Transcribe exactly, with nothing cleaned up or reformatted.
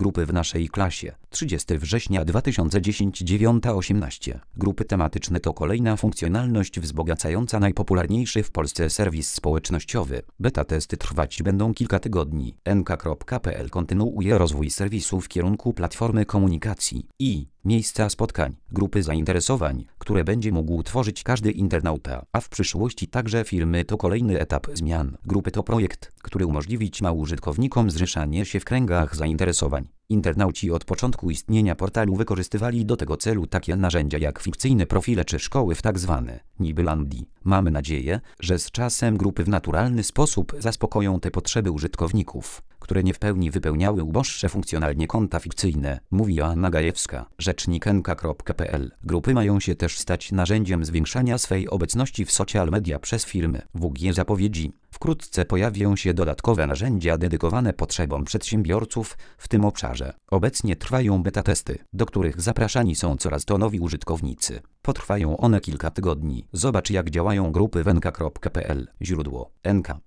Grupy w naszej klasie. trzydziestego września dwa tysiące dziesiątego. dziewiąta osiemnaście. Grupy tematyczne to kolejna funkcjonalność wzbogacająca najpopularniejszy w Polsce serwis społecznościowy. Beta testy trwać będą kilka tygodni. N K kropka P L kontynuuje rozwój serwisu w kierunku platformy komunikacji i miejsca spotkań, grupy zainteresowań, które będzie mógł tworzyć każdy internauta, a w przyszłości także firmy. To kolejny etap zmian. Grupy to projekt, który umożliwić ma użytkownikom zrzeszanie się w kręgach zainteresowań. Internauci od początku istnienia portalu wykorzystywali do tego celu takie narzędzia jak fikcyjne profile czy szkoły w tzw. Nibylandii. Mamy nadzieję, że z czasem grupy w naturalny sposób zaspokoją te potrzeby użytkowników, które nie w pełni wypełniały uboższe funkcjonalnie konta fikcyjne, mówi Joanna Gajewska, rzecznik N K kropka P L. Grupy mają się też stać narzędziem zwiększania swej obecności w social media przez firmy. W U G zapowiedzi: wkrótce pojawią się dodatkowe narzędzia dedykowane potrzebom przedsiębiorców w tym obszarze. Obecnie trwają beta testy, do których zapraszani są coraz to nowi użytkownicy. Potrwają one kilka tygodni. Zobacz, jak działają grupy w N K kropka P L. Źródło: N K.